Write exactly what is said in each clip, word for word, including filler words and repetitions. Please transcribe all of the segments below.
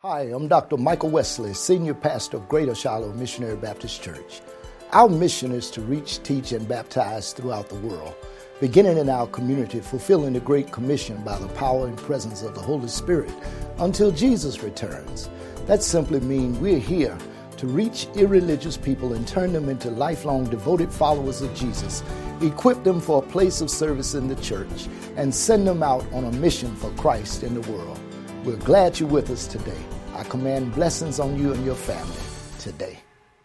Hi, I'm Doctor Michael Wesley, Senior Pastor of Greater Shiloh Missionary Baptist Church. Our mission is to reach, teach, and baptize throughout the world, beginning in our community, fulfilling the Great Commission by the power and presence of the Holy Spirit until Jesus returns. That simply means we're here to reach irreligious people and turn them into lifelong devoted followers of Jesus, equip them for a place of service in the church, and send them out on a mission for Christ in the world. We're glad you're with us today. I command blessings on you and your family today.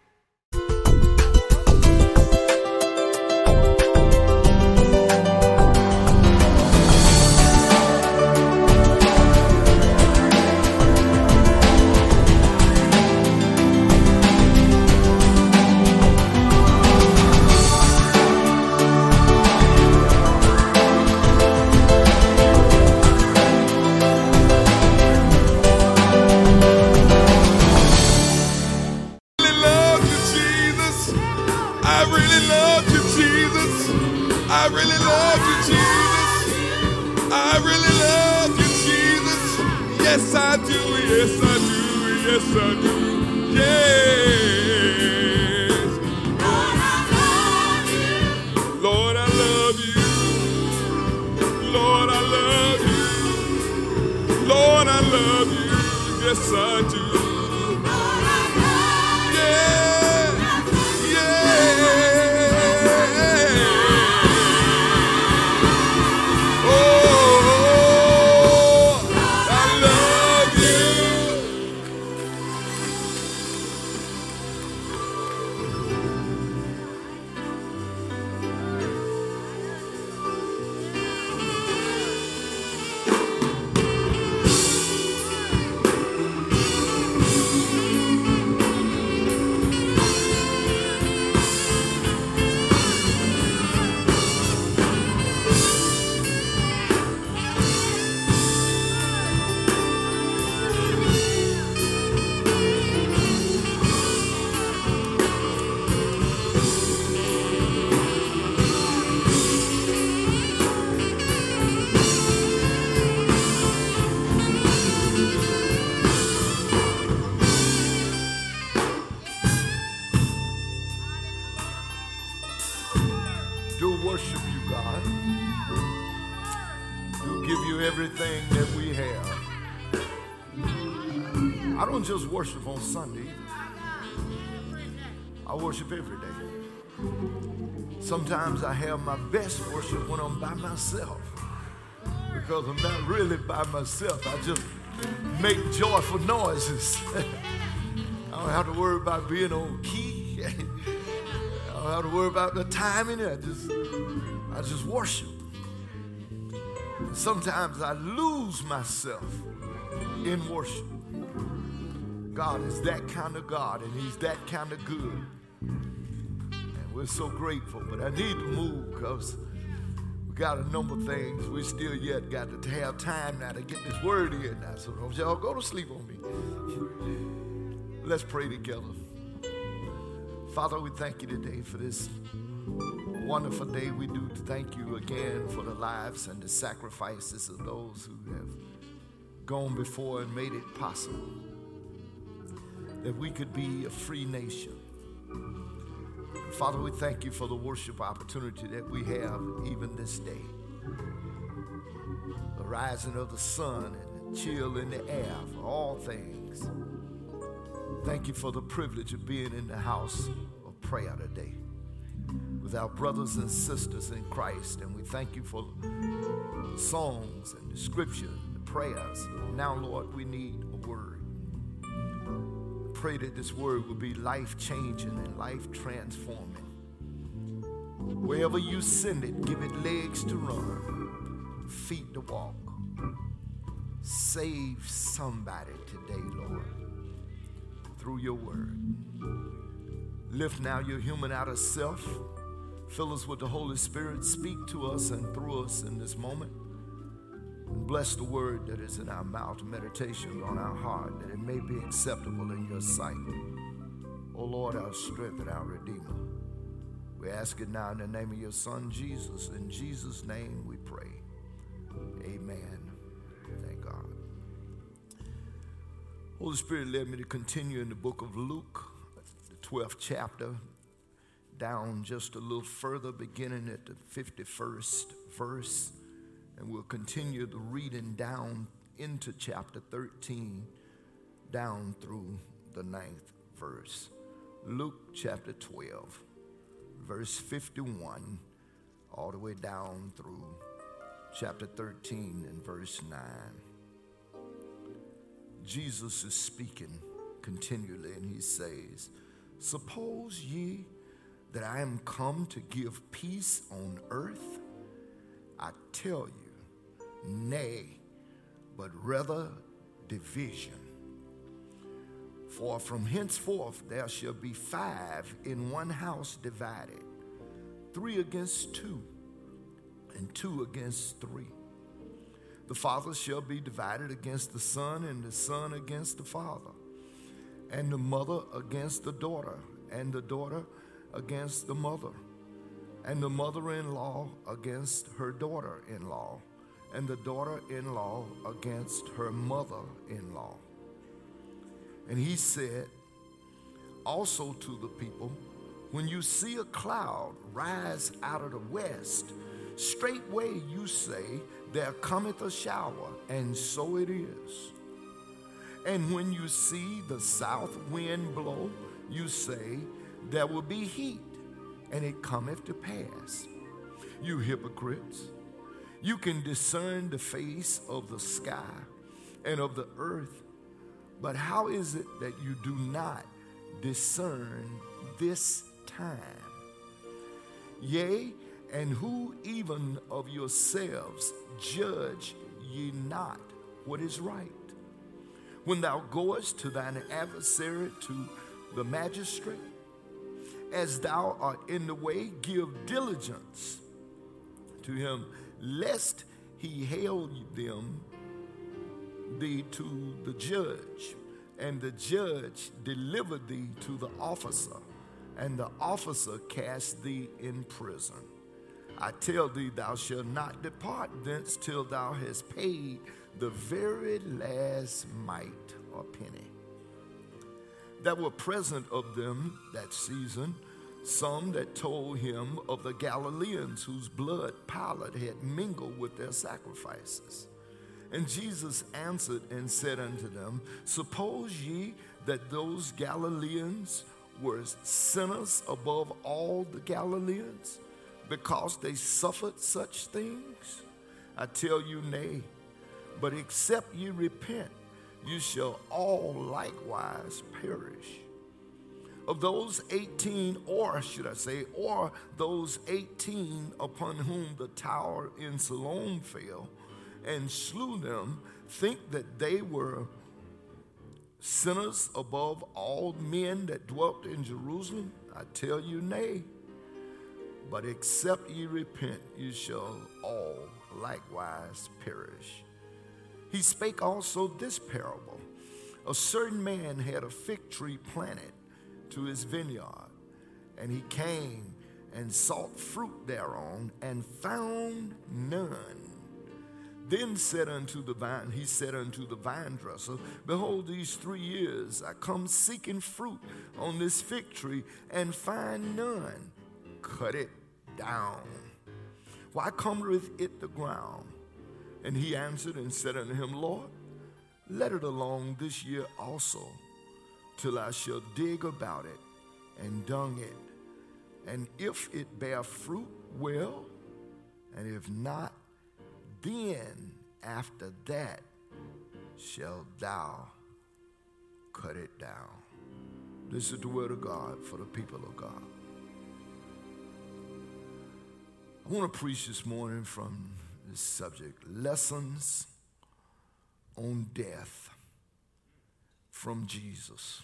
Just worship on Sunday. I worship every day. Sometimes I have my best worship when I'm by myself, because I'm not really by myself. I just make joyful noises. I don't have to worry about being on key. I don't have to worry about the timing. I just, I just worship. Sometimes I lose myself in worship. God is that kind of God, and he's that kind of good. And we're so grateful, but I need to move because we got a number of things. We still yet got to have time now to get this word in now. So don't y'all go to sleep on me. Let's pray together. Father, we thank you today for this wonderful day. We do thank you again for the lives and the sacrifices of those who have gone before and made it possible that we could be a free nation. Father, we thank you for the worship opportunity that we have even this day. The rising of the sun and the chill in the air for all things. Thank you for the privilege of being in the house of prayer today with our brothers and sisters in Christ. And we thank you for the songs and the scripture and the prayers. Now, Lord, we need a word. Pray that this word will be life-changing and life-transforming. Wherever you send it, give it legs to run, feet to walk. Save somebody today, Lord, through your word. Lift now your human outer self. Fill us with the Holy Spirit. Speak to us and through us in this moment. And bless the word that is in our mouth, meditation on our heart, that it may be acceptable in your sight. O Lord, our strength and our Redeemer. We ask it now in the name of your Son, Jesus. In Jesus' name we pray. Amen. Thank God. Holy Spirit led me to continue in the book of Luke, the twelfth chapter, down just a little further, beginning at the fifty-first verse. And we'll continue the reading down into chapter thirteen, down through the ninth verse. Luke chapter twelve, verse fifty-one, all the way down through chapter thirteen and verse nine. Jesus is speaking continually, and he says, "Suppose ye that I am come to give peace on earth? I tell you, nay, but rather division. For from henceforth there shall be five in one house divided, three against two, and two against three. The father shall be divided against the son, and the son against the father, and the mother against the daughter, and the daughter against the mother, and the mother-in-law against her daughter-in-law, and the daughter-in-law against her mother-in-law." And he said also to the people, "When you see a cloud rise out of the west, straightway you say, there cometh a shower, and so it is. And when you see the south wind blow, you say, there will be heat, and it cometh to pass. You hypocrites, you can discern the face of the sky and of the earth, but how is it that you do not discern this time? Yea, and who even of yourselves judge ye not what is right? When thou goest to thine adversary, to the magistrate, as thou art in the way, give diligence to him, lest he hail them thee to the judge, and the judge deliver thee to the officer, and the officer cast thee in prison. I tell thee, thou shalt not depart thence till thou hast paid the very last mite or penny." That were present of them that season some that told him of the Galileans whose blood Pilate had mingled with their sacrifices. And Jesus answered and said unto them, "Suppose ye that those Galileans were sinners above all the Galileans, because they suffered such things? I tell you, nay, but except ye repent, you shall all likewise perish. Of those eighteen, or should I say, or those eighteen upon whom the tower in Siloam fell and slew them, think that they were sinners above all men that dwelt in Jerusalem? I tell you, nay. But except ye repent, you shall all likewise perish." He spake also this parable. A certain man had a fig tree planted to his vineyard, and he came and sought fruit thereon, and found none. Then said unto the vine, he said unto the vine dresser, "Behold, these three years I come seeking fruit on this fig tree, and find none. Cut it down. Why cometh it the ground?" And he answered and said unto him, "Lord, let it alone this year also, till I shall dig about it and dung it. And if it bear fruit, well, and if not, then after that shalt thou cut it down." This is the word of God for the people of God. I want to preach this morning from this subject, lessons on death from Jesus.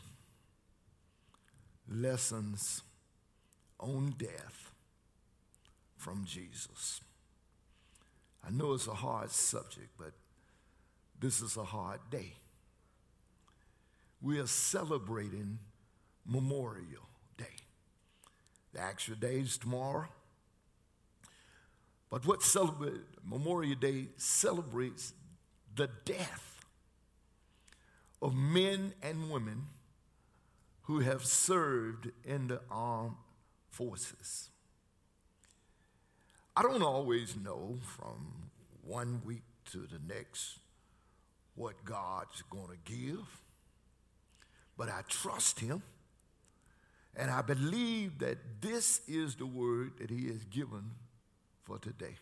Lessons on death from Jesus. I know it's a hard subject, but this is a hard day. We are celebrating Memorial Day. The actual day is tomorrow. But what celebrate Memorial Day celebrates the death of men and women who have served in the armed forces. I don't always know from one week to the next what God's going to give, but I trust him, and I believe that this is the word that he has given for today.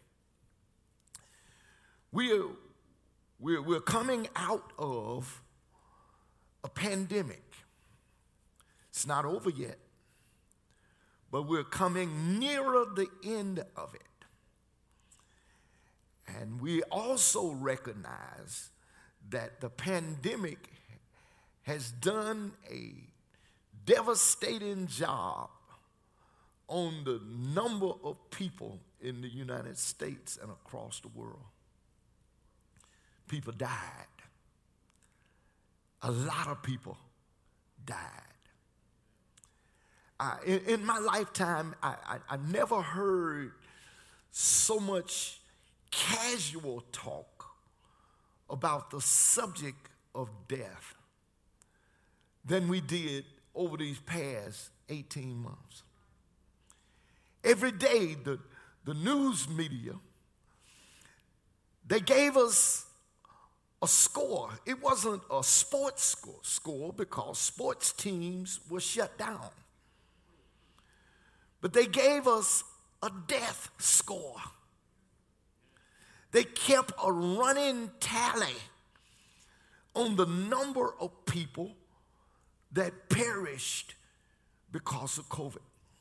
We're, we're, we're coming out of a pandemic. It's not over yet, but we're coming nearer the end of it. And we also recognize that the pandemic has done a devastating job on the number of people in the United States and across the world. People died. A lot of people died. I, in, in my lifetime, I, I, I never heard so much casual talk about the subject of death than we did over these past eighteen months. Every day, the, the news media, they gave us a score. It wasn't a sports score, score because sports teams were shut down. But they gave us a death score. They kept a running tally on the number of people that perished because of COVID.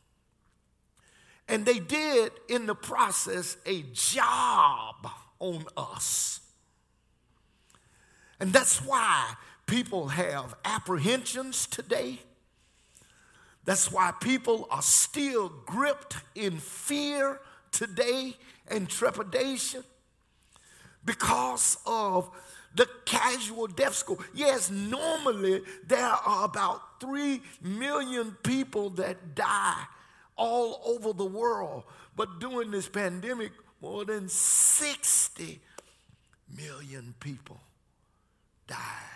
And they did, in the process, a job on us. And that's why people have apprehensions today. That's why people are still gripped in fear today and trepidation because of the casual death score. Yes, normally there are about three million people that die all over the world. But during this pandemic, more than sixty million people died.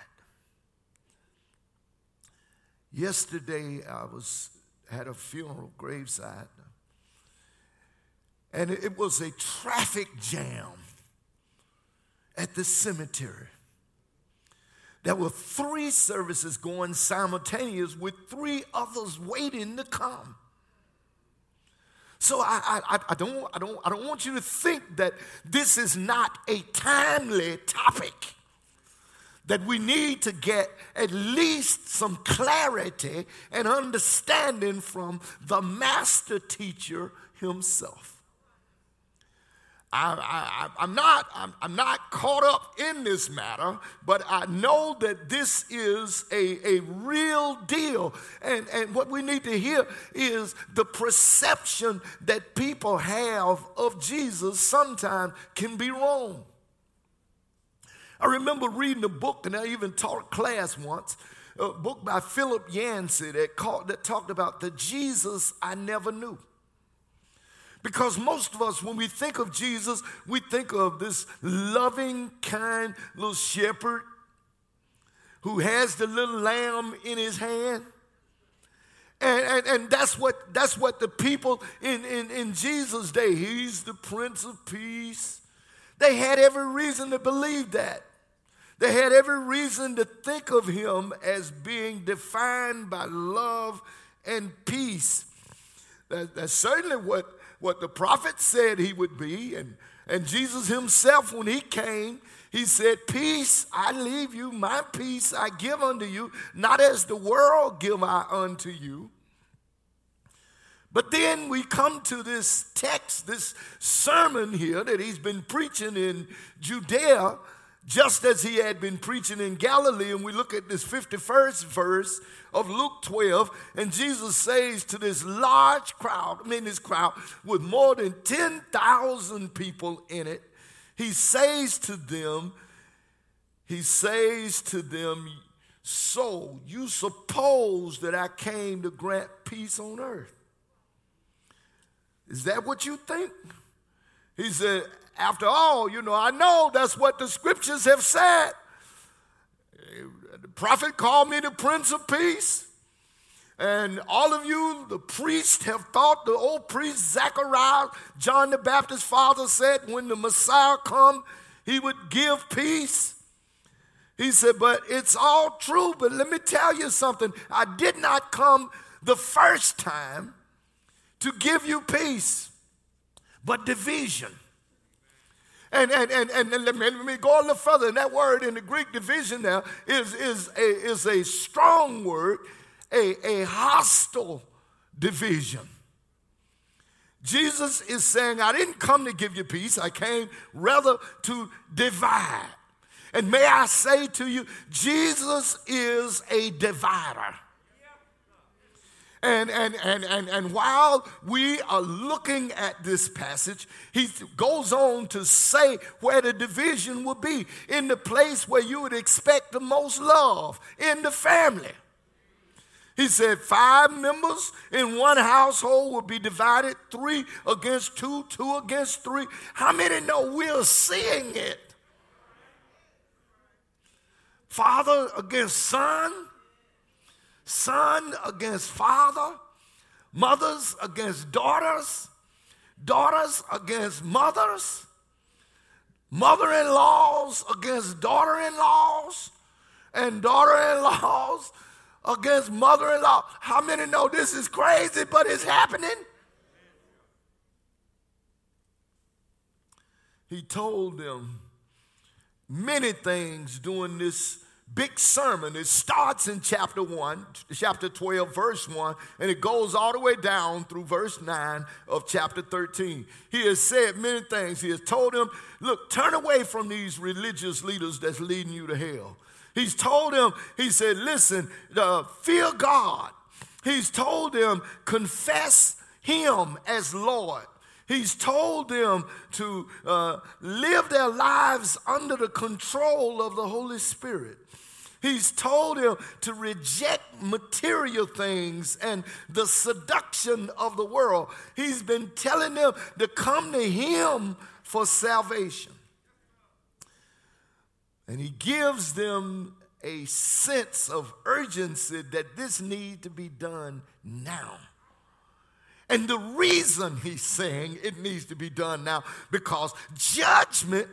Yesterday, I was had a funeral graveside, and it was a traffic jam at the cemetery. There were three services going simultaneous with three others waiting to come. So I, I, I, don't, I, don't, I don't want you to think that this is not a timely topic, that we need to get at least some clarity and understanding from the master teacher himself. I, I, I'm, not, I'm, I'm not caught up in this matter, but I know that this is a, a real deal. And, and what we need to hear is the perception that people have of Jesus sometimes can be wrong. I remember reading a book, and I even taught a class once, a book by Philip Yancey that, called, that talked about the Jesus I never knew. Because most of us, when we think of Jesus, we think of this loving, kind little shepherd who has the little lamb in his hand. And, and, and that's what that's what the people in, in, in Jesus' day, he's the Prince of Peace. They had every reason to believe that. They had every reason to think of him as being defined by love and peace. That, that's certainly what What the prophet said he would be, and, and Jesus himself, when he came, he said, peace I leave you, my peace I give unto you, not as the world give I unto you. But then we come to this text, this sermon here that he's been preaching in Judea, just as he had been preaching in Galilee, and we look at this fifty-first verse of Luke twelve, and Jesus says to this large crowd, I mean this crowd with more than ten thousand people in it, he says to them, he says to them, so you suppose that I came to grant peace on earth? Is that what you think? He said, after all, you know, I know that's what the scriptures have said. prophet called me the Prince of Peace. And all of you, the priests, have thought, the old priest Zechariah, John the Baptist's father, said when the Messiah come, he would give peace. He said, but it's all true, but let me tell you something. I did not come the first time to give you peace, but division. And, and, and, and let, me, let me go a little further. And that word in the Greek, division, there is, is, a, is a strong word. A, a hostile division. Jesus is saying, I didn't come to give you peace. I came rather to divide. And may I say to you, Jesus is a divider. And, and, and, and, and while we are looking at this passage, he goes on to say where the division will be, in the place where you would expect the most love, in the family. He said five members in one household will be divided, three against two, two against three. How many know we're seeing it? Father against son, son against father, mothers against daughters, daughters against mothers, mother-in-laws against daughter-in-laws, and daughter-in-laws against mother-in-law. How many know this is crazy, but it's happening? He told them many things during this big sermon. It starts in chapter one, chapter twelve, verse one, and it goes all the way down through verse nine of chapter thirteen. He has said many things. He has told them, look, turn away from these religious leaders that's leading you to hell. He's told them, he said, listen, uh, fear God. He's told them, confess him as Lord. He's told them to uh, live their lives under the control of the Holy Spirit. He's told them to reject material things and the seduction of the world. He's been telling them to come to him for salvation. And he gives them a sense of urgency that this needs to be done now. And the reason he's saying it needs to be done now, because judgment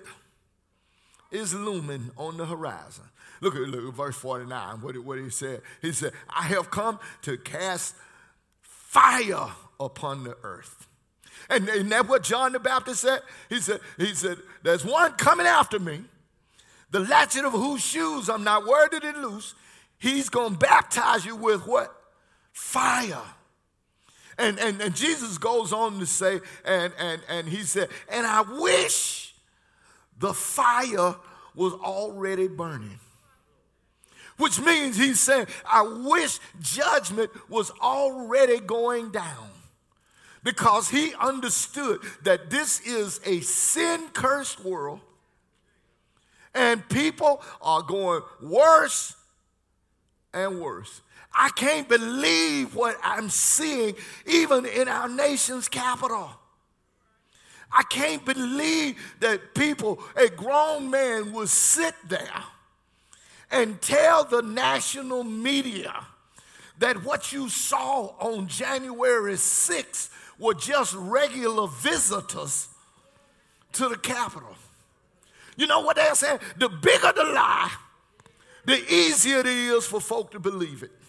is looming on the horizon. Look at, look at verse forty-nine, what, what he said. He said, I have come to cast fire upon the earth. And isn't that what John the Baptist said? He said, he said, there's one coming after me, the latchet of whose shoes I'm not worthy to loose. He's going to baptize you with what? Fire. And, and, and Jesus goes on to say, and, and, and he said, and I wish the fire was already burning. Which means he's saying, I wish judgment was already going down. Because he understood that this is a sin-cursed world. And people are going worse and worse. I can't believe what I'm seeing even in our nation's capital. I can't believe that people, a grown man will sit there and tell the national media that what you saw on January sixth were just regular visitors to the Capitol. You know what they're saying? The bigger the lie, the easier it is for folk to believe it.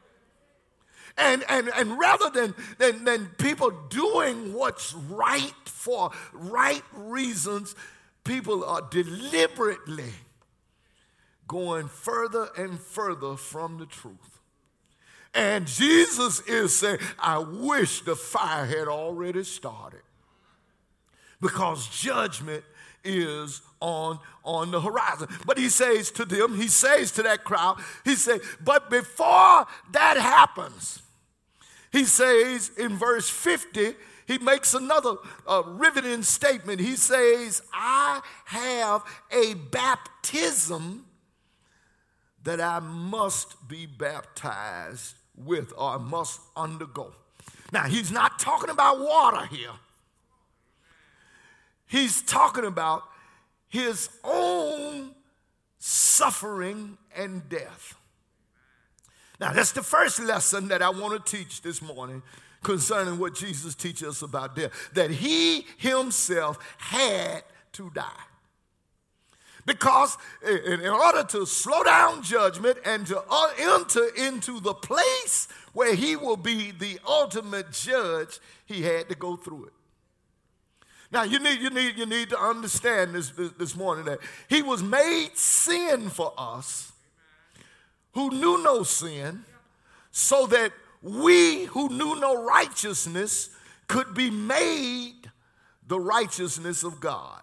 And, and, and rather than, than, than people doing what's right for right reasons, people are deliberately going further and further from the truth. And Jesus is saying, I wish the fire had already started. Because judgment is on, on the horizon. But he says to them, he says to that crowd, he said, but before that happens, he says in verse fifty, he makes another uh, riveting statement. He says, I have a baptism that I must be baptized with, or I must undergo. Now, he's not talking about water here. He's talking about his own suffering and death. Now, that's the first lesson that I want to teach this morning concerning what Jesus teaches us about death, that he himself had to die. Because in order to slow down judgment and to enter into the place where he will be the ultimate judge, he had to go through it. Now, you need, you need, you need to understand this, this, this morning that he was made sin for us who knew no sin, so that we who knew no righteousness could be made the righteousness of God.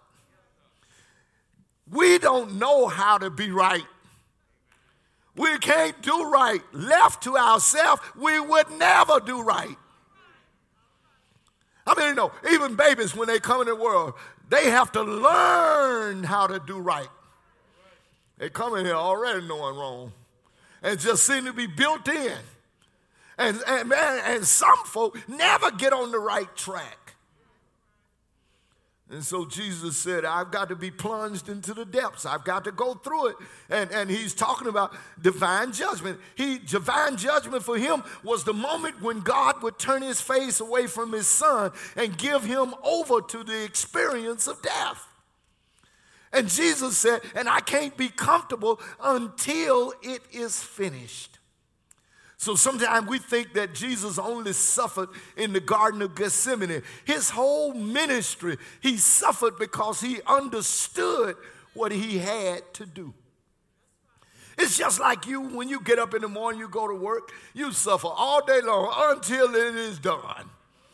We don't know how to be right. We can't do right. Left to ourselves, we would never do right. I mean, you know, even babies, when they come in the world, they have to learn how to do right. They come in here already knowing wrong and just seem to be built in. And, and, and some folk never get on the right track. And so Jesus said, I've got to be plunged into the depths. I've got to go through it. And, and he's talking about divine judgment. He, divine judgment for him was the moment when God would turn his face away from his son and give him over to the experience of death. And Jesus said, and I can't be comfortable until it is finished. So sometimes we think that Jesus only suffered in the Garden of Gethsemane. His whole ministry, he suffered because he understood what he had to do. It's just like you, when you get up in the morning, you go to work, you suffer all day long until it is done.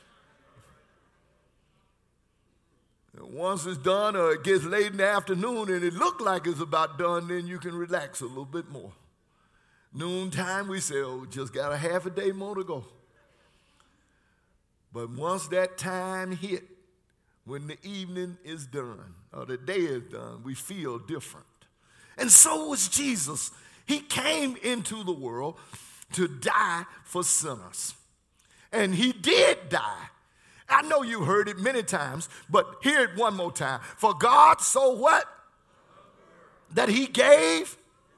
And once it's done or it gets late in the afternoon and it looks like it's about done, then you can relax a little bit more. Noontime, we say, oh, just got a half a day more to go. But once that time hit, when the evening is done, or the day is done, we feel different. And so was Jesus. He came into the world to die for sinners. And he did die. I know you heard it many times, but hear it one more time. For God so what? That he gave.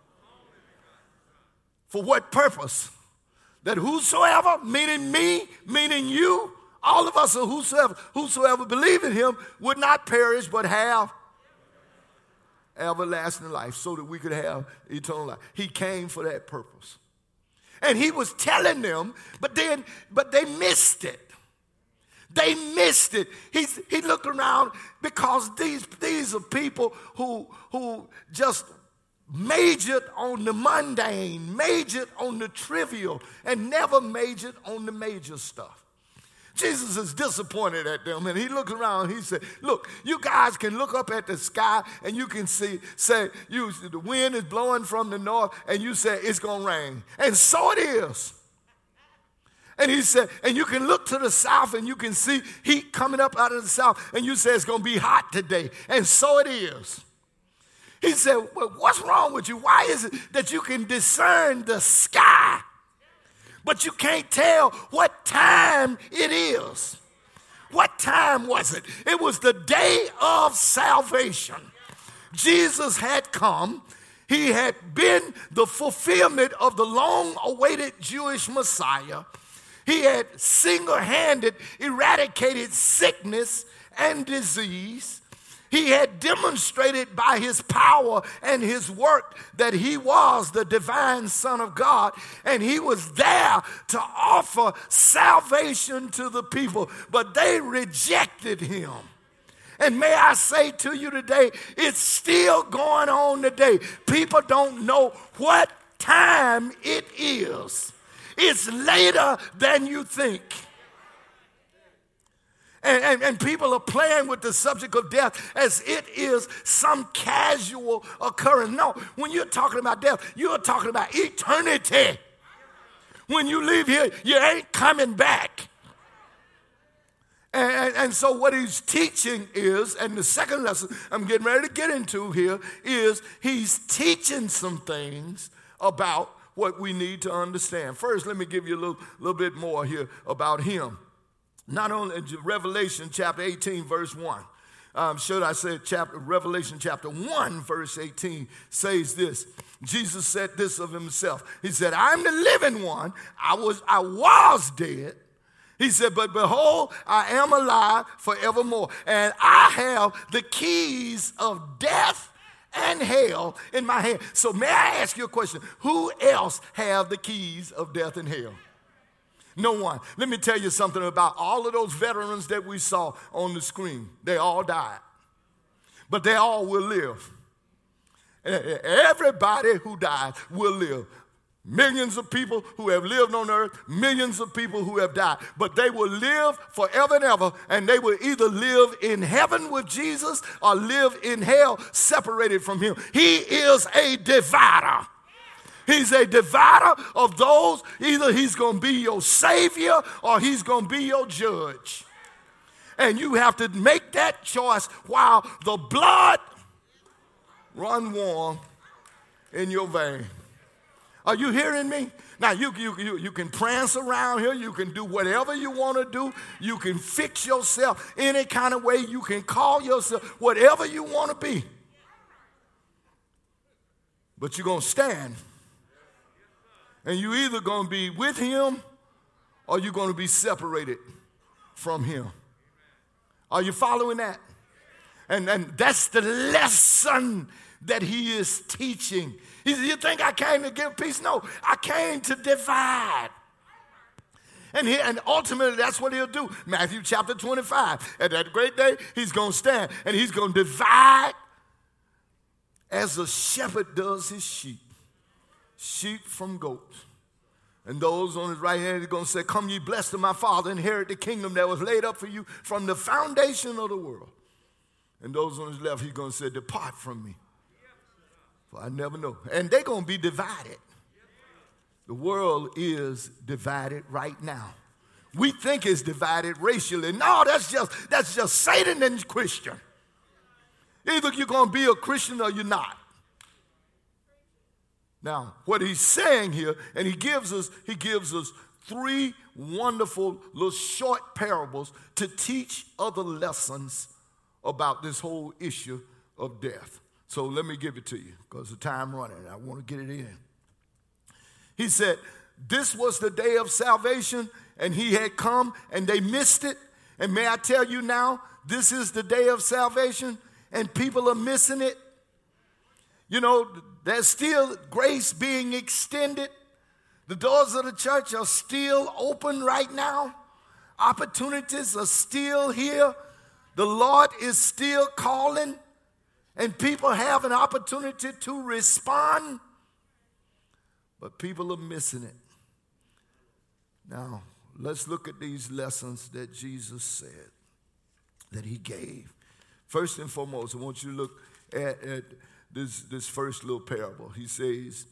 For what purpose? That whosoever, meaning me, meaning you, all of us, or whosoever, whosoever believe in him would not perish but have everlasting life, so that we could have eternal life. He came for that purpose. And he was telling them, but then, but they missed it. They missed it. He's, he looked around because these, these are people who, who just majored on the mundane, majored on the trivial, and never majored on the major stuff. Jesus is disappointed at them, and he looks around, he said, look, you guys can look up at the sky, and you can see, say, you, the wind is blowing from the north, and you say, it's going to rain. And so it is. And he said, and you can look to the south, and you can see heat coming up out of the south, and you say, it's going to be hot today. And so it is. He said, well, what's wrong with you? Why is it that you can discern the sky, but you can't tell what time it is? What time was it? It was the day of salvation. Jesus had come. He had been the fulfillment of the long-awaited Jewish Messiah. He had single-handed eradicated sickness and disease. He had demonstrated by his power and his work that he was the divine Son of God, and he was there to offer salvation to the people, but they rejected him. And may I say to you today, it's still going on today. People don't know what time it is. It's later than you think. And, and, and people are playing with the subject of death as it is some casual occurrence. No, when you're talking about death, you're talking about eternity. When you leave here, you ain't coming back. And, and, and so what he's teaching is, and the second lesson I'm getting ready to get into here, is he's teaching some things about what we need to understand. First, let me give you a little, little bit more here about him. Not only in Revelation chapter eighteen, verse one. Um, should I say chapter, Revelation chapter one, verse eighteen says this. Jesus said this of himself. He said, I'm the living one. I was, I was dead. He said, but behold, I am alive forevermore. And I have the keys of death and hell in my hand. So may I ask you a question? Who else have the keys of death and hell? No one. Let me tell you something about all of those veterans that we saw on the screen. They all died. But they all will live. Everybody who died will live. Millions of people who have lived on earth, millions of people who have died. But they will live forever and ever, and they will either live in heaven with Jesus or live in hell separated from him. He is a divider. He's a divider of those. Either he's going to be your savior or he's going to be your judge. And you have to make that choice while the blood run warm in your vein. Are you hearing me? Now, you, you, you, you can prance around here. You can do whatever you want to do. You can fix yourself any kind of way. You can call yourself whatever you want to be. But you're going to stand. And you're either going to be with him or you're going to be separated from him. Are you following that? And, and that's the lesson that he is teaching. He said, you think I came to give peace? No, I came to divide. And, he, and ultimately, that's what he'll do. Matthew chapter twenty-five. At that great day, he's going to stand and he's going to divide as a shepherd does his sheep. Sheep from goats. And those on his right hand are going to say, come ye blessed of my Father, inherit the kingdom that was laid up for you from the foundation of the world. And those on his left, he's going to say, depart from me, for I never know. And they're going to be divided. The world is divided right now. We think it's divided racially. No, that's just, that's just Satan and Christian. Either you're going to be a Christian or you're not. Now, what he's saying here, and he gives us, he gives us three wonderful little short parables to teach other lessons about this whole issue of death. So let me give it to you because the time running. I want to get it in. He said, this was the day of salvation, and he had come, and they missed it. And may I tell you now, this is the day of salvation, and people are missing it. You know, there's still grace being extended. The doors of the church are still open right now. Opportunities are still here. The Lord is still calling, and people have an opportunity to respond, but people are missing it. Now, let's look at these lessons that Jesus said, that he gave. First and foremost, I want you to look at, at This, this first little parable. He says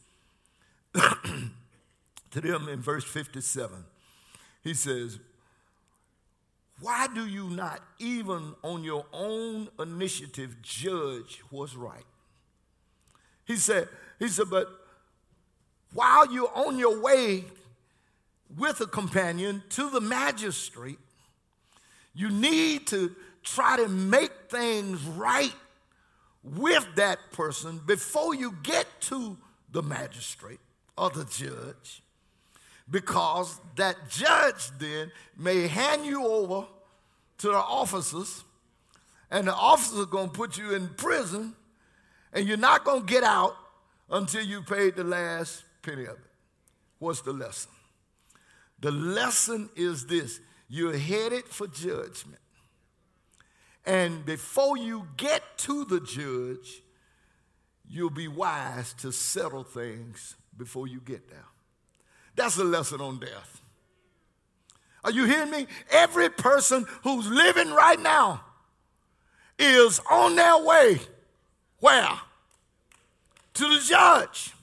to them in verse fifty-seven, he says, why do you not even on your own initiative judge what's right? He said, he said, but while you're on your way with a companion to the magistrate, you need to try to make things right with that person before you get to the magistrate or the judge, because that judge then may hand you over to the officers, and the officers are going to put you in prison, and you're not going to get out until you paid the last penny of it. What's the lesson? The lesson is this: you're headed for judgment. And before you get to the judge, you'll be wise to settle things before you get there. That's a lesson on death. Are you hearing me? Every person who's living right now is on their way. Where? To the judge.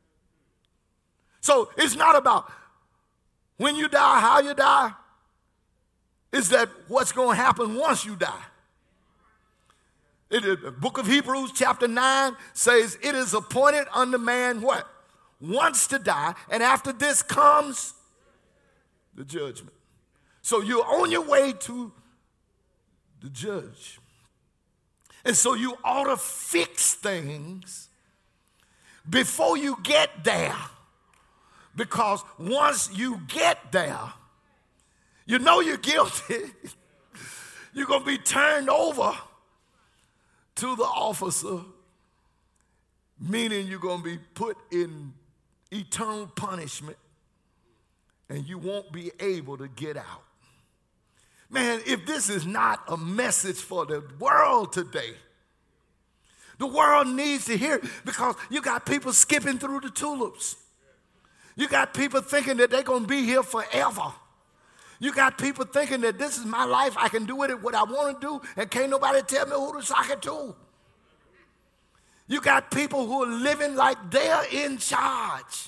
So it's not about when you die, how you die. It's that what's going to happen once you die. It, the book of Hebrews chapter nine says it is appointed unto man what? Once to die, and after this comes the judgment. So you're on your way to the judge. And so you ought to fix things before you get there. Because once you get there, you know you're guilty. You're going to be turned over to the officer, meaning you're going to be put in eternal punishment and you won't be able to get out. Man, if this is not a message for the world today, the world needs to hear it, because you got people skipping through the tulips. You got people thinking that they're going to be here forever. You got people thinking that this is my life, I can do with it what I want to do, and can't nobody tell me who to sock it to. You got people who are living like they're in charge.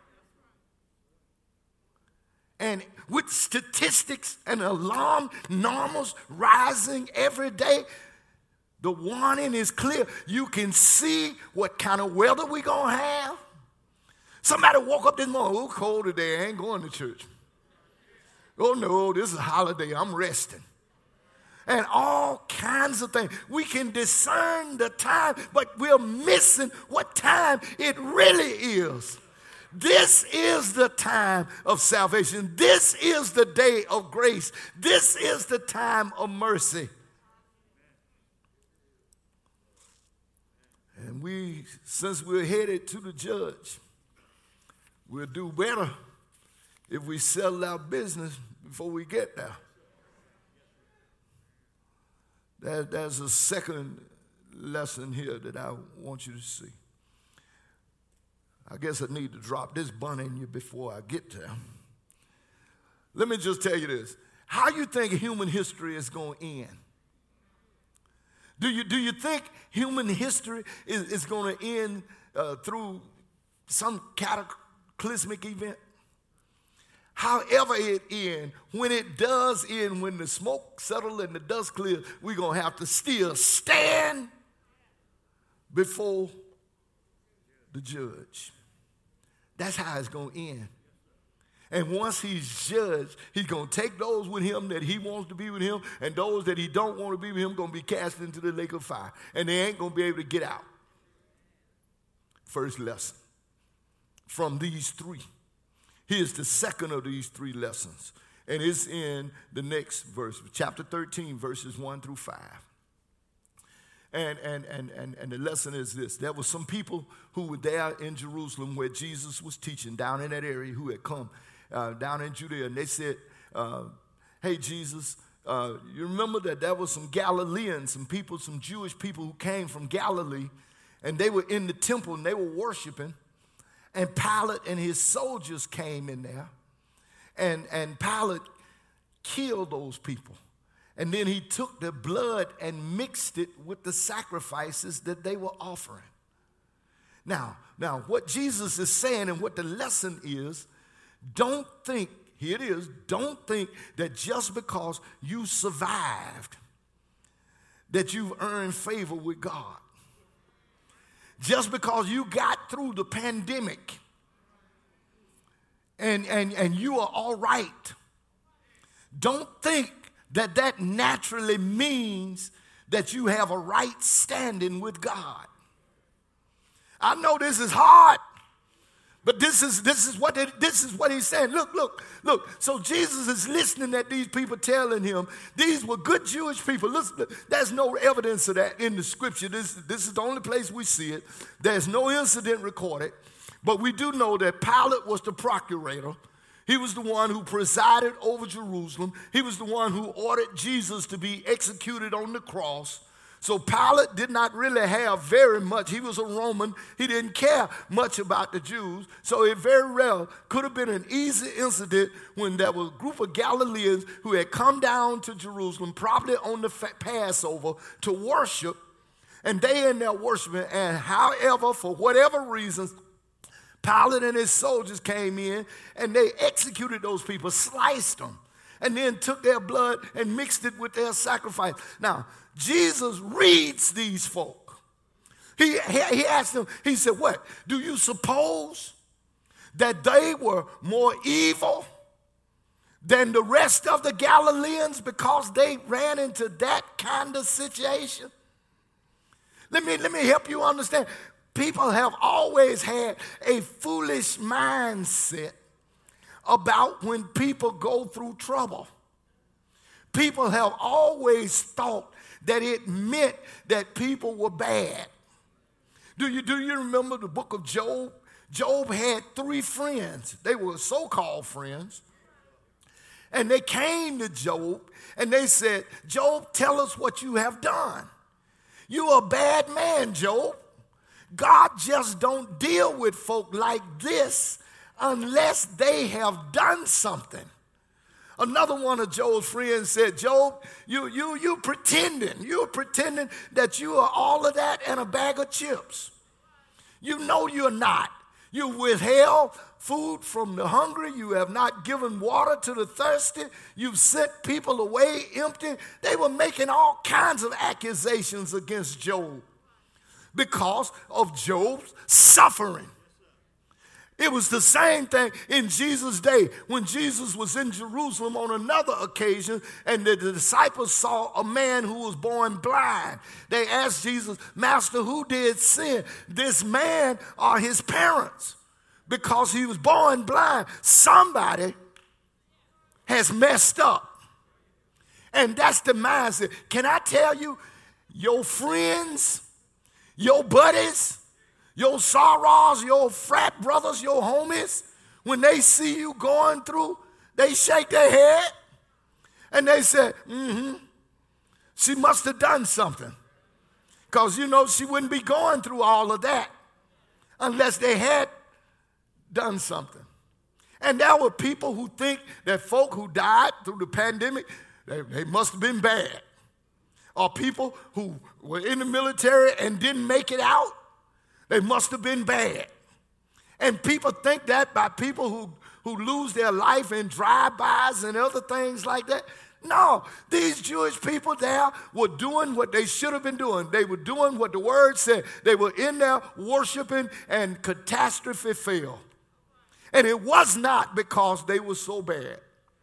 And with statistics and alarm normals rising every day, the warning is clear. You can see what kind of weather we're going to have. Somebody woke up this morning, oh, cold today, I ain't going to church. Oh, no, this is a holiday, I'm resting. And all kinds of things. We can discern the time, but we're missing what time it really is. This is the time of salvation. This is the day of grace. This is the time of mercy. And we, since we're headed to the judge, we'll do better if we settle our business before we get there. There, there's a second lesson here that I want you to see. I guess I need to drop this bun in you before I get there. Let me just tell you this. How you think human history is going to end? Do you, do you think human history is, is going to end uh, through some cataclysmic event? However it ends, when it does end, when the smoke settles and the dust clears, we're going to have to still stand before the judge. That's how it's going to end. And once he's judged, he's going to take those with him that he wants to be with him, and those that he don't want to be with him going to be cast into the lake of fire. And they ain't going to be able to get out. First lesson from these three. Here's the second of these three lessons. And it's in the next verse, chapter thirteen, verses one through five. And, and, and, and, and the lesson is this. There were some people who were there in Jerusalem where Jesus was teaching, down in that area, who had come uh, down in Judea. And they said, uh, hey, Jesus, uh, you remember that there was some Galileans, some people, some Jewish people who came from Galilee, and they were in the temple and they were worshiping. And Pilate and his soldiers came in there, and, and Pilate killed those people. And then he took the blood and mixed it with the sacrifices that they were offering. Now, now what Jesus is saying and what the lesson is, don't think, here it is, don't think that just because you survived, that you've earned favor with God. Just because you got through the pandemic and, and, and you are all right, don't think that that naturally means that you have a right standing with God. I know this is hard, but this is this is what it, this is what he's saying. Look, look, look. So Jesus is listening at these people telling him these were good Jewish people. Listen, there's no evidence of that in the scripture. This, this is the only place we see it. There's no incident recorded, but we do know that Pilate was the procurator. He was the one who presided over Jerusalem. He was the one who ordered Jesus to be executed on the cross. So Pilate did not really have very much. He was a Roman. He didn't care much about the Jews. So it very well could have been an easy incident when there was a group of Galileans who had come down to Jerusalem, probably on the Passover, to worship. And they in there worshiping. And however, for whatever reasons, Pilate and his soldiers came in and they executed those people, sliced them, and then took their blood and mixed it with their sacrifice. Now, Jesus reads these folk. He, he, he asked them, he said, what? Do you suppose that they were more evil than the rest of the Galileans because they ran into that kind of situation? Let me, let me help you understand. People have always had a foolish mindset about when people go through trouble. People have always thought that it meant that people were bad. Do you, do you remember the book of Job? Job had three friends. They were so-called friends. And they came to Job and they said, Job, tell us what you have done. You're a bad man, Job. God just don't deal with folk like this unless they have done something. Another one of Job's friends said, Job, you, you, you pretending. You're pretending that you are all of that and a bag of chips. You know you're not. You withheld food from the hungry. You have not given water to the thirsty. You've sent people away empty. They were making all kinds of accusations against Job because of Job's suffering. It was the same thing in Jesus' day when Jesus was in Jerusalem on another occasion and the disciples saw a man who was born blind. They asked Jesus, Master, who did sin? This man or his parents? Because he was born blind. Somebody has messed up. And that's the mindset. Can I tell you, your friends, your buddies, your sorrows, your frat brothers, your homies, when they see you going through, they shake their head and they say, mm-hmm, she must have done something. Because, you know, she wouldn't be going through all of that unless they had done something. And there were people who think that folk who died through the pandemic, they, they must have been bad. Or people who were in the military and didn't make it out, they must have been bad. And people think that by people who, who lose their life in drive-bys and other things like that. No, these Jewish people there were doing what they should have been doing. They were doing what the word said. They were in there worshiping, and catastrophe fell. And it was not because they were so bad.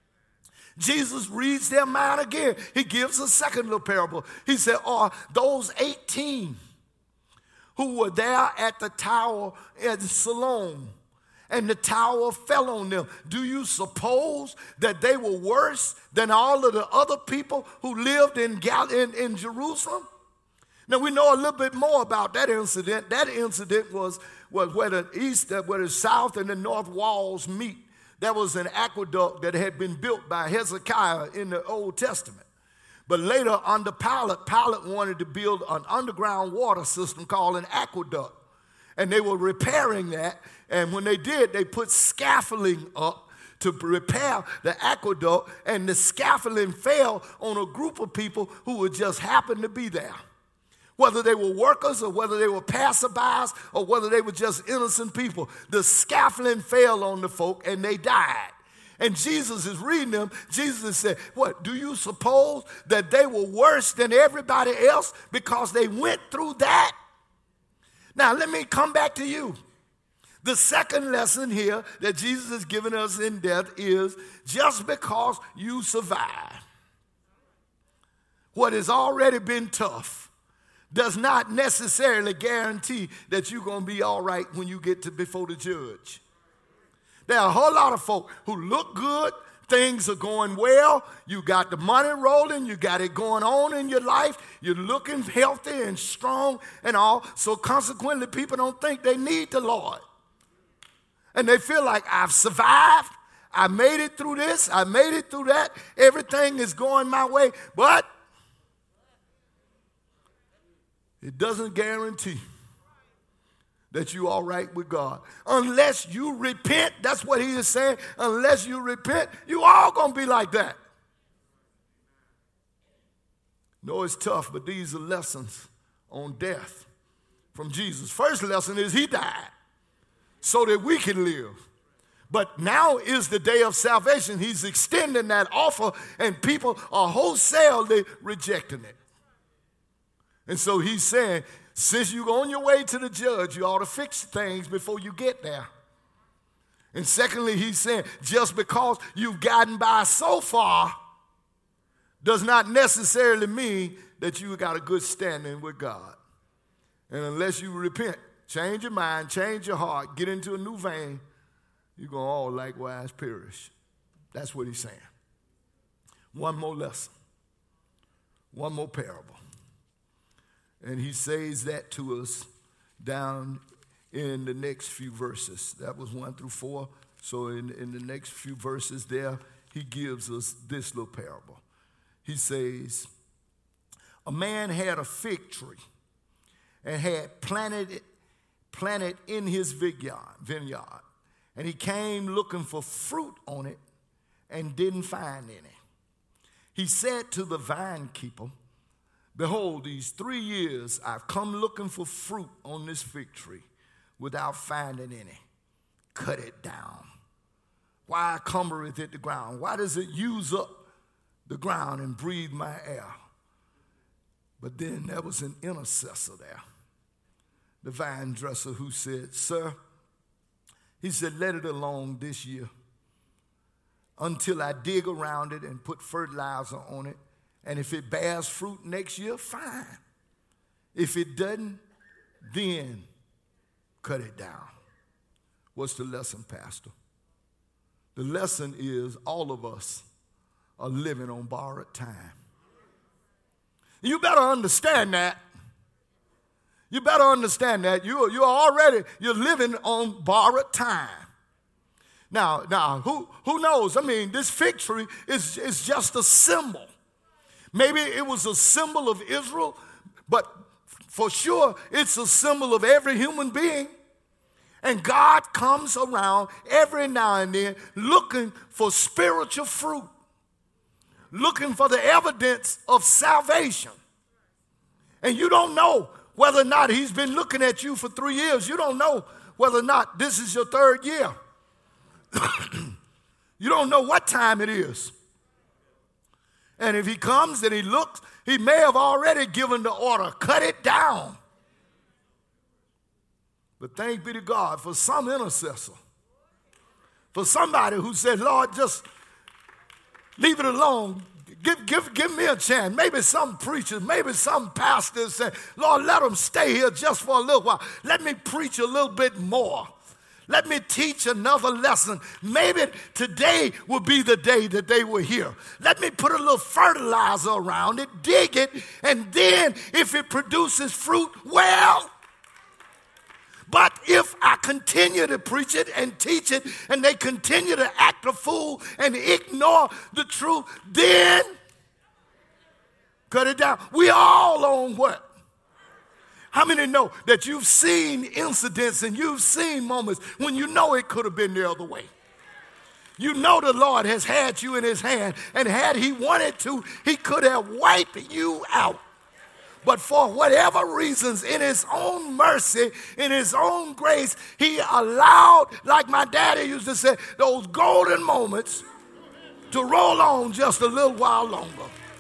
Jesus reads their mind again. He gives a second little parable. He said, oh, those eighteen who were there at the tower at Siloam, and the tower fell on them. Do you suppose that they were worse than all of the other people who lived in, Gal- in, in Jerusalem? Now, we know a little bit more about that incident. That incident was, was where the east, where the south and the north walls meet. There was an aqueduct that had been built by Hezekiah in the Old Testament. But later, under Pilate, Pilate wanted to build an underground water system called an aqueduct. And they were repairing that. And when they did, they put scaffolding up to repair the aqueduct. And the scaffolding fell on a group of people who would just happen to be there. Whether they were workers or whether they were passerbys or whether they were just innocent people. The scaffolding fell on the folk and they died. And Jesus is reading them. Jesus said, what, do you suppose that they were worse than everybody else because they went through that? Now, let me come back to you. The second lesson here that Jesus has given us in death is just because you survive what has already been tough does not necessarily guarantee that you're going to be all right when you get to before the judge. There are a whole lot of folk who look good, things are going well, you got the money rolling, you got it going on in your life, you're looking healthy and strong and all, so consequently people don't think they need the Lord. And they feel like, I've survived, I made it through this, I made it through that, everything is going my way, but it doesn't guarantee that you're all right with God. Unless you repent, that's what he is saying. Unless you repent, you all going to be like that. No, it's tough, but these are lessons on death from Jesus. First lesson is he died so that we can live. But now is the day of salvation. He's extending that offer, and people are wholesalely rejecting it. And so he's saying, since you're on your way to the judge, you ought to fix things before you get there. And secondly, he's saying, just because you've gotten by so far does not necessarily mean that you got a good standing with God. And unless you repent, change your mind, change your heart, get into a new vein, you're going to all likewise perish. That's what he's saying. One more lesson. One more parable. And he says that to us down in the next few verses. That was one through four. So in, in the next few verses there, he gives us this little parable. He says, a man had a fig tree and had planted it, planted in his vineyard. And he came looking for fruit on it and didn't find any. He said to the vine keeper, behold, these three years I've come looking for fruit on this fig tree without finding any. Cut it down. Why cumbereth it the ground? Why does it use up the ground and breathe my air? But then there was an intercessor there, the vine dresser, who said, sir, he said, let it alone this year until I dig around it and put fertilizer on it. And if it bears fruit next year, fine. If it doesn't, then cut it down. What's the lesson, Pastor? The lesson is all of us are living on borrowed time. You better understand that. You better understand that. You, you're already, you're living on borrowed time. Now, now, who, who knows? I mean, this fig tree is, is just a symbol. Maybe it was a symbol of Israel, but for sure it's a symbol of every human being. And God comes around every now and then looking for spiritual fruit, looking for the evidence of salvation. And you don't know whether or not he's been looking at you for three years. You don't know whether or not this is your third year. You don't know what time it is. And if he comes and he looks, he may have already given the order, cut it down. But thanks be to God for some intercessor, for somebody who said, Lord, just leave it alone. Give, give, give me a chance. Maybe some preachers, maybe some pastors say, Lord, let them stay here just for a little while. Let me preach a little bit more. Let me teach another lesson. Maybe today will be the day that they were here. Let me put a little fertilizer around it, dig it, and then if it produces fruit, well. But if I continue to preach it and teach it, and they continue to act a fool and ignore the truth, then cut it down. We all on what? How many know that you've seen incidents and you've seen moments when you know it could have been the other way? You know the Lord has had you in his hand, and had he wanted to, he could have wiped you out. But for whatever reasons, in his own mercy, in his own grace, he allowed, like my daddy used to say, those golden moments to roll on just a little while longer.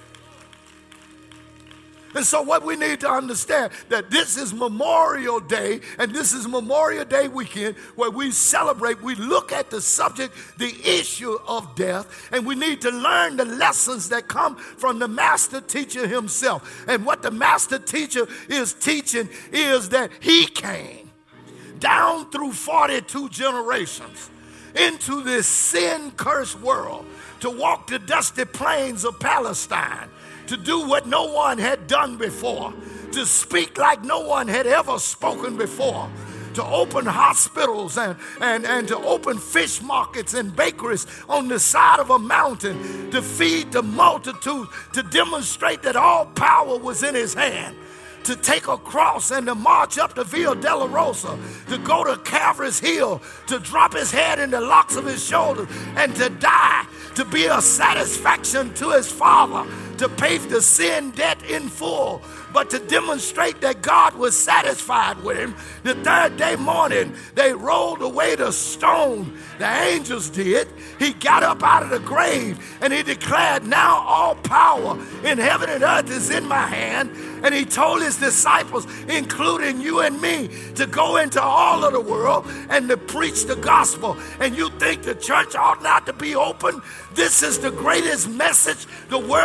And so what we need to understand, that this is Memorial Day, and this is Memorial Day weekend, where we celebrate, we look at the subject, the issue of death, and we need to learn the lessons that come from the master teacher himself. And what the master teacher is teaching is that he came down through forty-two generations into this sin-cursed world to walk the dusty plains of Palestine, to do what no one had done before, to speak like no one had ever spoken before, to open hospitals and, and, and to open fish markets and bakeries on the side of a mountain, to feed the multitude, to demonstrate that all power was in his hand, to take a cross and to march up to Via Dolorosa, to go to Calvary's Hill, to drop his head in the locks of his shoulders and to die, to be a satisfaction to his Father, to pay the sin debt in full, but to demonstrate that God was satisfied with him. The third day morning, they rolled away the stone. The angels did. He got up out of the grave and he declared, now all power in heaven and earth is in my hand. And he told his disciples, including you and me, to go into all of the world and to preach the gospel. And you think the church ought not to be open? This is the greatest message the world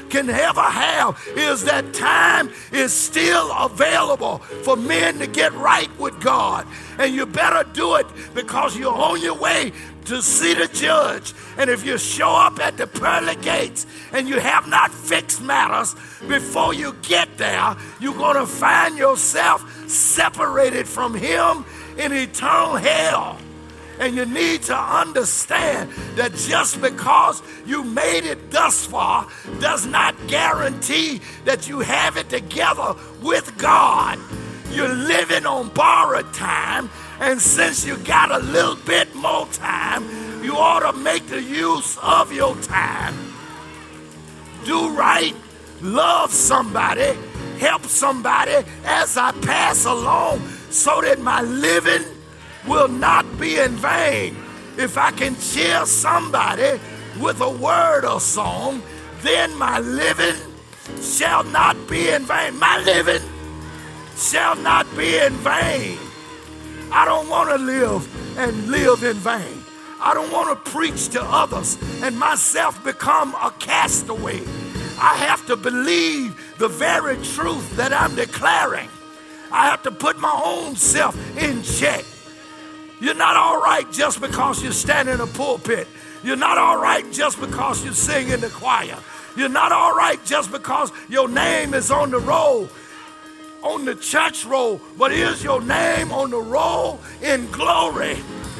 can ever have is that time is still available for men to get right with God. And you better do it because you're on your way to see the judge. And if you show up at the pearly gates and you have not fixed matters before you get there, you're going to find yourself separated from him in eternal hell. And you need to understand that just because you made it thus far does not guarantee that you have it together with God. You're living on borrowed time, and since you got a little bit more time, you ought to make the use of your time. Do right, love somebody, help somebody as I pass along, so that my living will not be in vain. If I can cheer somebody with a word or song, then my living shall not be in vain. My living shall not be in vain. I don't want to live and live in vain. I don't want to preach to others and myself become a castaway. I have to believe the very truth that I'm declaring. I have to put my own self in check. You're not all right just because you stand in a pulpit. You're not all right just because you sing in the choir. You're not all right just because your name is on the roll, on the church roll, but is your name on the roll in glory?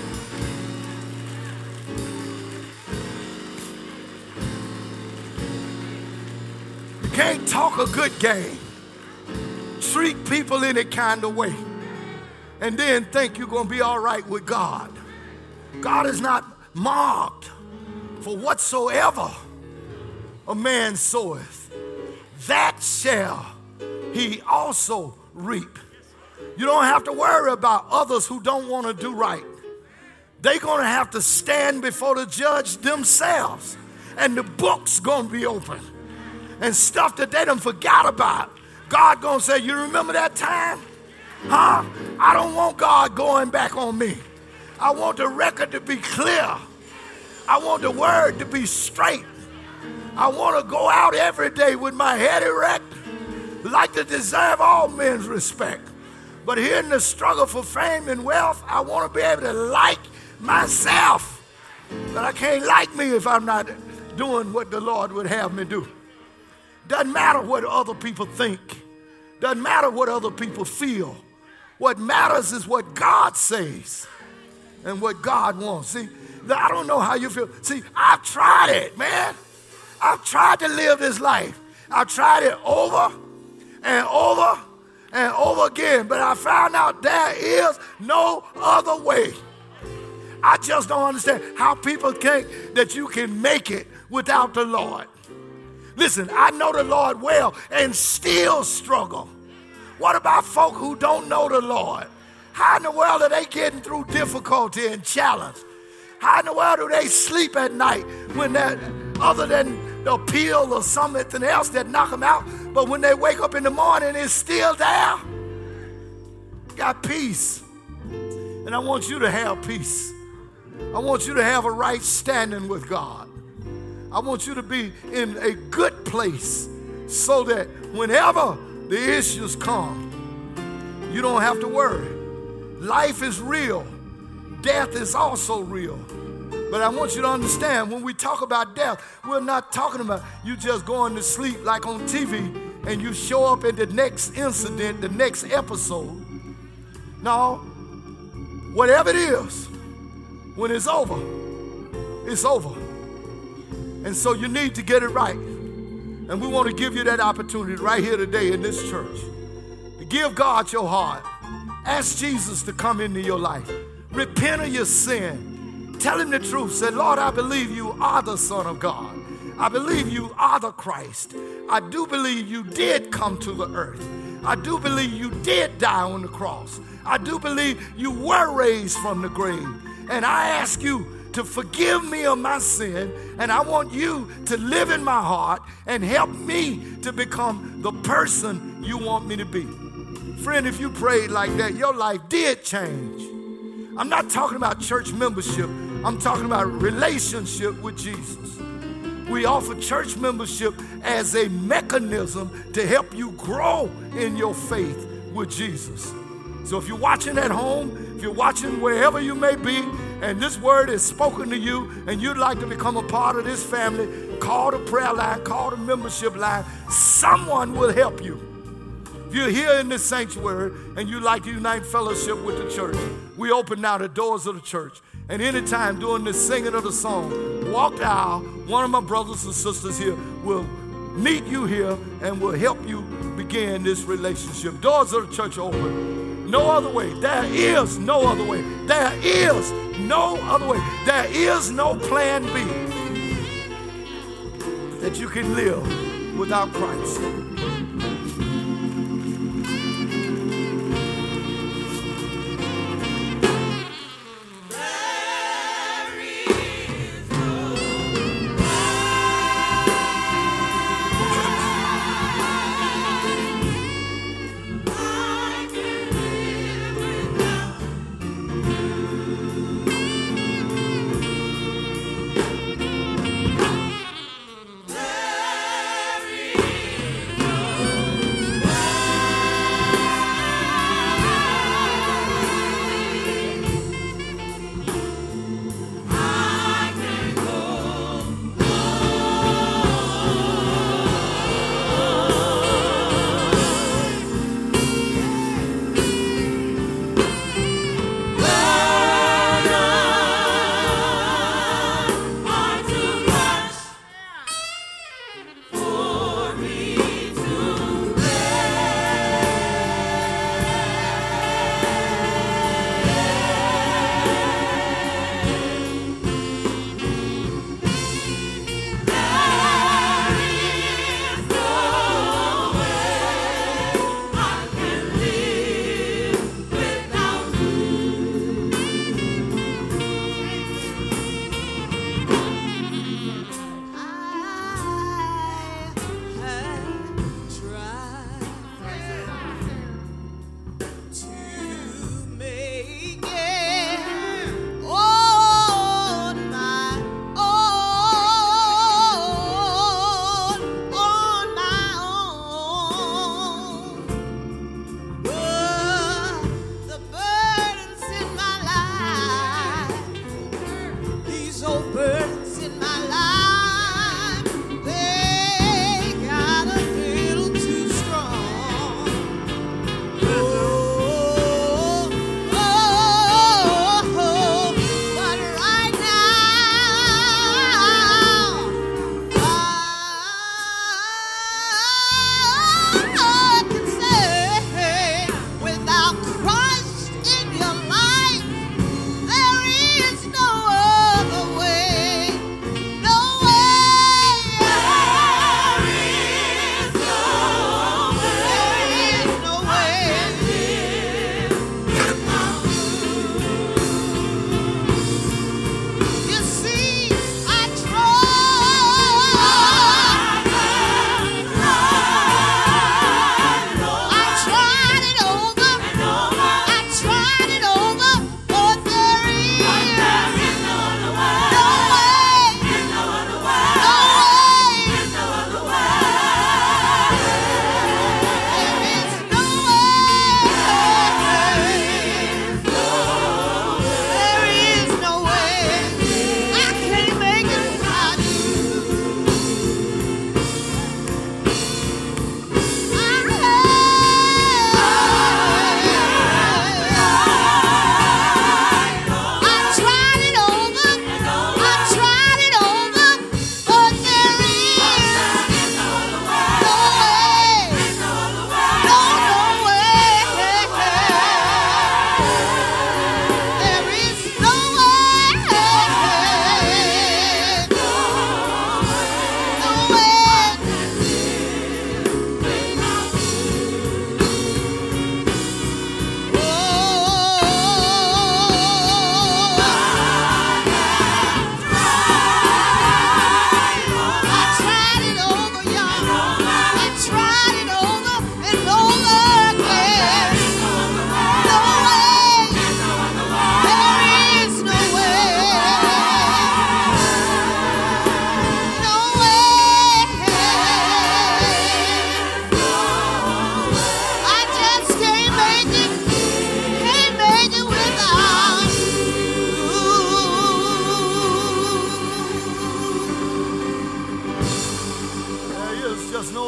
You can't talk a good game, treat people any kind of way, and then think you're going to be all right with God. God is not marked for whatsoever a man soweth, that shall he also reap. You don't have to worry about others who don't want to do right. They're going to have to stand before the judge themselves, and the book's going to be open. And stuff that they done forgot about, God going to say, you remember that time? Huh? I don't want God going back on me. I want the record to be clear. I want the word to be straight. I want to go out every day with my head erect, like to deserve all men's respect. But here in the struggle for fame and wealth, I want to be able to like myself. But I can't like me if I'm not doing what the Lord would have me do. Doesn't matter what other people think. Doesn't matter what other people feel. What matters is what God says and what God wants. See, I don't know how you feel. See, I've tried it, man. I've tried to live this life. I've tried it over and over and over again, but I found out there is no other way. I just don't understand how people think that you can make it without the Lord. Listen, I know the Lord well and still struggle. What about folk who don't know the Lord? How in the world are they getting through difficulty and challenge? How in the world do they sleep at night when that, other than the pill or something else that knock them out, but when they wake up in the morning, it's still there? Got peace. And I want you to have peace. I want you to have a right standing with God. I want you to be in a good place so that whenever the issues come, you don't have to worry. Life is real. Death is also real. But I want you to understand, when we talk about death, we're not talking about you just going to sleep like on T V and you show up in the next incident, the next episode. No, whatever it is, when it's over, it's over. And so you need to get it right. And we want to give you that opportunity right here today in this church to give God your heart. Ask Jesus to come into your life. Repent of your sin. Tell him the truth. Say, Lord, I believe you are the Son of God. I believe you are the Christ. I do believe you did come to the earth. I do believe you did die on the cross. I do believe you were raised from the grave. And I ask you to forgive me of my sin, and I want you to live in my heart and help me to become the person you want me to be. Friend, if you prayed like that, your life did change. I'm not talking about church membership. I'm talking about relationship with Jesus. We offer church membership as a mechanism to help you grow in your faith with Jesus. So if you're watching at home, if you're watching wherever you may be, and this word is spoken to you, and you'd like to become a part of this family, call the prayer line, call the membership line. Someone will help you. If you're here in this sanctuary and you'd like to unite fellowship with the church, we open now the doors of the church. And anytime during the singing of the song, walk the aisle, one of my brothers and sisters here will meet you here and will help you begin this relationship. Doors of the church are open. No other way. There is no other way. There is no other way. There is no plan B that you can live without Christ.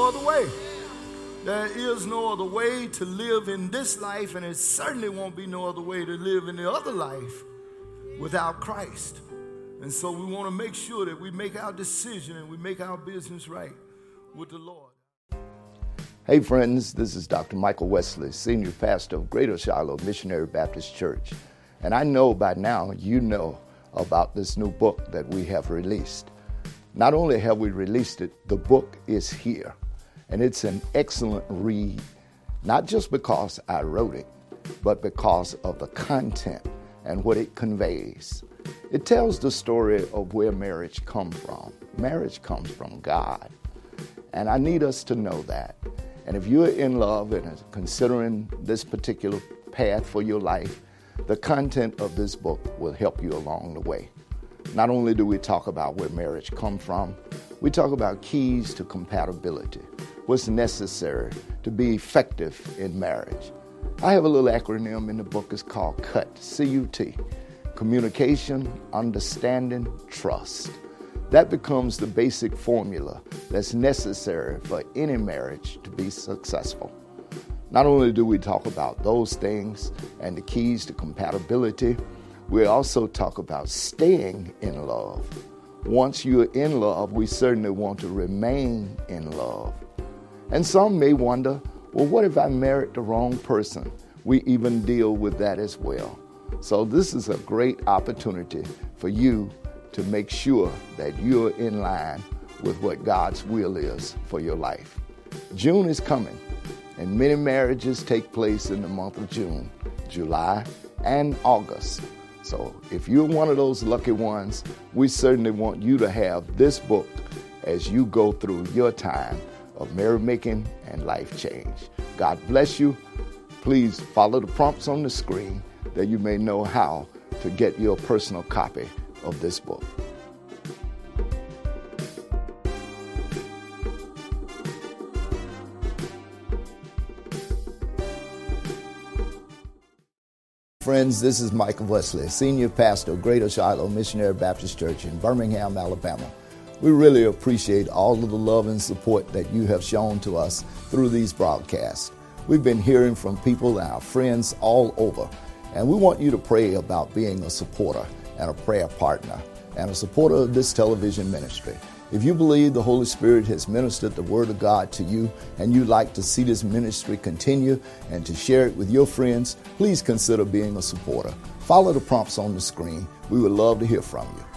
no other way. There is no other way to live in this life, and it certainly won't be no other way to live in the other life without Christ. And so we want to make sure that we make our decision and we make our business right with the Lord. Hey friends, this is Doctor Michael Wesley, Senior Pastor of Greater Shiloh Missionary Baptist Church. And I know by now you know about this new book that we have released. Not only have we released it, the book is here. And it's an excellent read, not just because I wrote it, but because of the content and what it conveys. It tells the story of where marriage comes from. Marriage comes from God. And I need us to know that. And if you're in love and considering this particular path for your life, the content of this book will help you along the way. Not only do we talk about where marriage comes from, we talk about keys to compatibility, what's necessary to be effective in marriage. I have a little acronym in the book. It's called CUT, C U T, communication, understanding, trust. That becomes the basic formula that's necessary for any marriage to be successful. Not only do we talk about those things and the keys to compatibility, we also talk about staying in love. Once you're in love, we certainly want to remain in love. And some may wonder, well, what if I married the wrong person? We even deal with that as well. So this is a great opportunity for you to make sure that you're in line with what God's will is for your life. June is coming, and many marriages take place in the month of June, July, and August. So if you're one of those lucky ones, we certainly want you to have this book as you go through your time of marriage making and life change. God bless you. Please follow the prompts on the screen that you may know how to get your personal copy of this book. Friends, this is Michael Wesley, Senior Pastor of Greater Shiloh Missionary Baptist Church in Birmingham, Alabama. We really appreciate all of the love and support that you have shown to us through these broadcasts. We've been hearing from people and our friends all over, and we want you to pray about being a supporter and a prayer partner and a supporter of this television ministry. If you believe the Holy Spirit has ministered the Word of God to you and you'd like to see this ministry continue and to share it with your friends, please consider being a supporter. Follow the prompts on the screen. We would love to hear from you.